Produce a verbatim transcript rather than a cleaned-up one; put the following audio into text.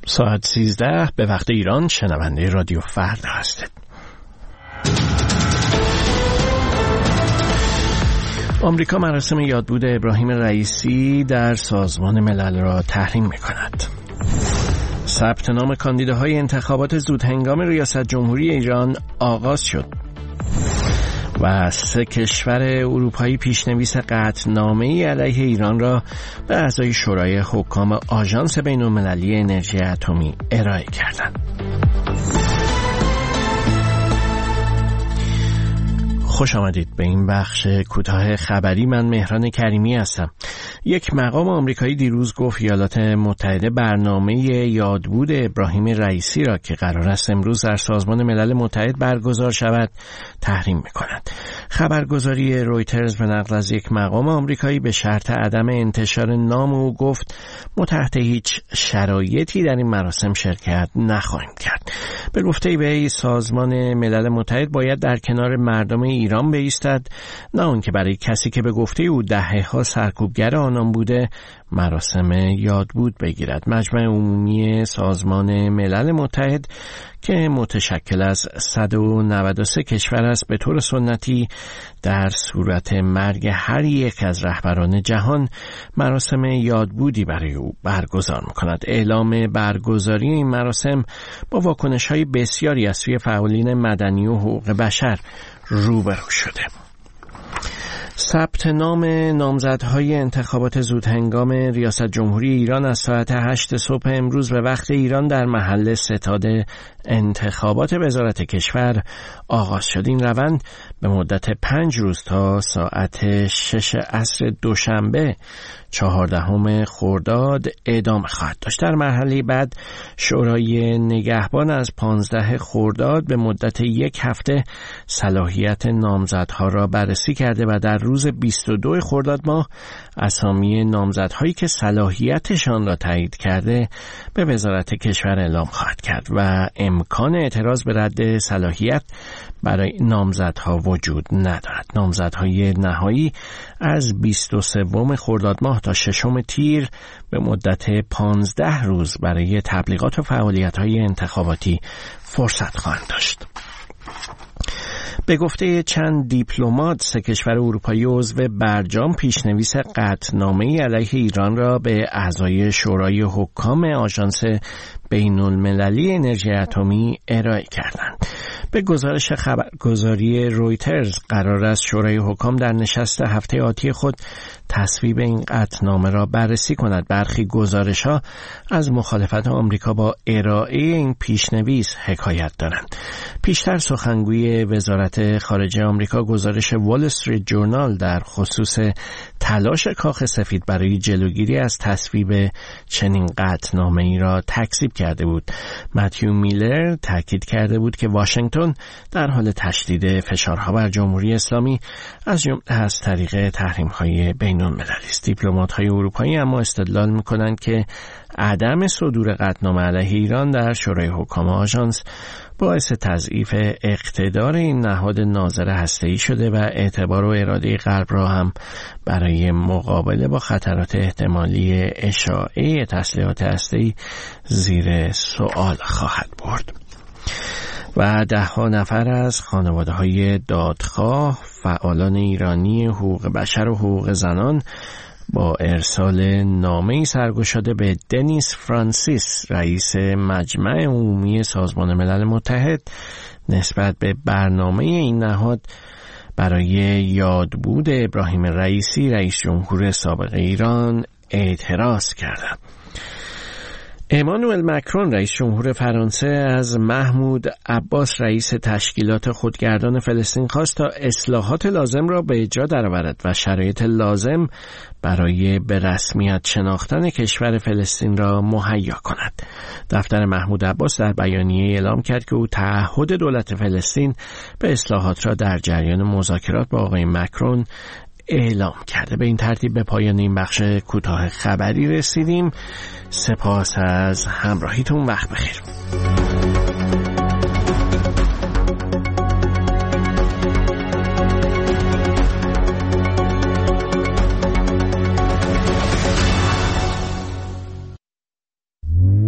ساعت سیزده به وقت ایران شنونده رادیو فردا هستید. آمریکا مراسم یادبود ابراهیم رئیسی در سازمان ملل را تحریم می‌کند. ثبت نام کاندیداهای انتخابات زودهنگام ریاست جمهوری ایران آغاز شد. و سه کشور اروپایی پیشنویس قطعنامه‌ای علیه ایران را به اعضای شورای حکام آژانس بین‌المللی انرژی اتمی ارائه کردند. خوش آمدید به این بخش کوتاه خبری. من مهران کریمی هستم. یک مقام آمریکایی دیروز گفت ایالات متحده برنامه یادبود ابراهیم رئیسی را که قرار است امروز در سازمان ملل متحد برگزار شود تحریم می‌کند. خبرگزاری رویترز به نقل از یک مقام آمریکایی به شرط عدم انتشار نام او گفت ما تحت هیچ شرایطی در این مراسم شرکت نخواهیم کرد. به گفته وی سازمان ملل متحد باید در کنار مردم ایران بایستد، نه آنکه برای کسی که به گفته او دهه‌ها سرکوبگر آنان بوده مراسم یادبود بگیرد. مجمع عمومی سازمان ملل متحد که متشکل از صد و نود و سه کشور است به طور سنتی در صورت مرگ هر یک از رهبران جهان مراسم یادبودی برای او برگزار می‌کند. اعلام برگزاری این مراسم با واکنش‌های بسیاری از سوی فعالین مدنی و حقوق بشر روبرو شده. ثبت نام نامزدهای انتخابات زودهنگام ریاست جمهوری ایران از ساعت هشت صبح امروز به وقت ایران در محل ستاد انتخابات وزارت کشور آغاز شد. این روند به مدت پنج روز تا ساعت شش عصر دوشنبه چهاردهم خرداد ادامه خواهد داشت. در مرحله بعد شورای نگهبان از پانزده خرداد به مدت یک هفته صلاحیت نامزدها را بررسی کرده و در روز بیست و دو خرداد ماه اسامی نامزدهایی که صلاحیتشان را تایید کرده به وزارت کشور اعلام خواهد کرد و امکان اعتراض به رد صلاحیت برای نامزدها وجود ندارد. نامزدهای نهایی از بیست و سه خرداد ماه تا ششم تیر به مدت پانزده روز برای تبلیغات و فعالیت‌های انتخاباتی فرصت خواهند داشت. به گفته چند دیپلمات، سه کشور اروپایی عضو برجام پیشنویس قطعنامه‌ای علیه ایران را به اعضای شورای حکام آژانس بین‌المللی انرژی اتمی ارائه کردند. به گزارش خبرگزاری رویترز قرار است شورای حکام در نشست هفته آتی خود تصویب این قطعنامه را بررسی کند. برخی گزارش‌ها از مخالفت آمریکا با ارائه این پیشنویس حکایت دارند. پیشتر سخنگوی وزارت خارجه آمریکا گزارش وال استریت جورنال در خصوص تلاش کاخ سفید برای جلوگیری از تصویب چنین قطعنامه‌ای را تکذیب کرده بود. متیو میلر تاکید کرده بود که واشنگتن در حال تشدید فشارها بر جمهوری اسلامی از جمله از طریق تحریم‌های بین‌المللی است. دیپلمات‌های اروپایی اما استدلال می‌کنند که عدم صدور قطعنامه علیه ایران در شورای حکام آژانس باعث تضعیف اقتدار این نهاد ناظر هسته‌ای شده و اعتبار و اراده غرب را هم برای مقابله با خطرات احتمالی اشاعه تسلیحات هسته‌ای زیر سوال خواهد برد. و ده ها نفر از خانواده‌های دادخواه، فعالان ایرانی حقوق بشر و حقوق زنان با ارسال نامه‌ای سرگشاده به دنیس فرانسیس، رئیس مجمع عمومی سازمان ملل متحد، نسبت به برنامه این نهاد برای یادبود ابراهیم رئیسی، رئیس جمهور سابق ایران، اعتراض کردند. امانوئل مکرون رئیس جمهور فرانسه از محمود عباس رئیس تشکیلات خودگردان فلسطین خواست تا اصلاحات لازم را به اجرا درآورد و شرایط لازم برای به رسمیت شناختن کشور فلسطین را مهیا کند. دفتر محمود عباس در بیانیه اعلام کرد که او تعهد دولت فلسطین به اصلاحات را در جریان مذاکرات با آقای مکرون اعلام کرده. به این ترتیب به پایان این بخش کوتاه خبری رسیدیم. سپاس از همراهیتون. وقت بخیر.